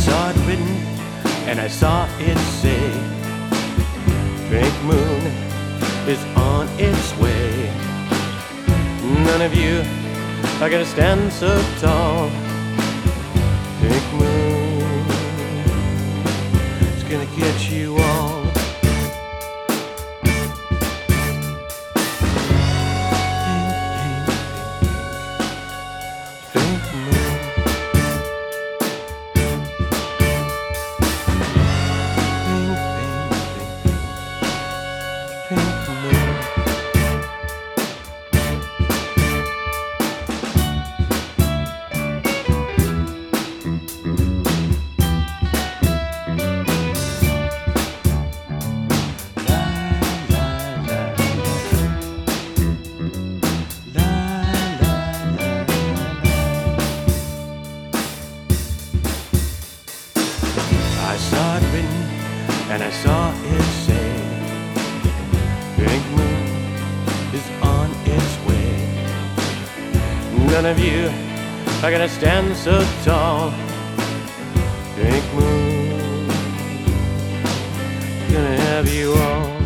saw it written, and I saw it say, pink moon is on its way. None of you are gonna stand so tall. Pink moon is gonna get you all. Pink moon. Pink moon. I saw it written, and I saw it say, pink moon is on its way. None of you are gonna stand so tall. Pink moon gonna have you all.